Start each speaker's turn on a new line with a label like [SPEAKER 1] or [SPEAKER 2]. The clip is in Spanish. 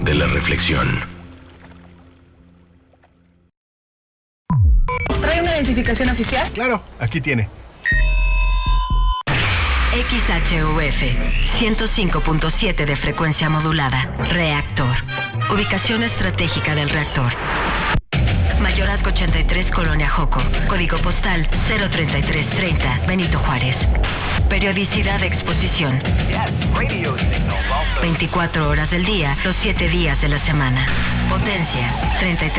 [SPEAKER 1] de la reflexión.
[SPEAKER 2] ¿Trae una identificación oficial?
[SPEAKER 3] Claro, aquí tiene.
[SPEAKER 4] XHUF 105.7 de frecuencia modulada. Reactor. Ubicación estratégica del reactor. Mayorazgo 83, Colonia Joco. Código postal 03330, Benito Juárez. Periodicidad de exposición. 24 horas del día, los 7 días de la semana. Potencia 33.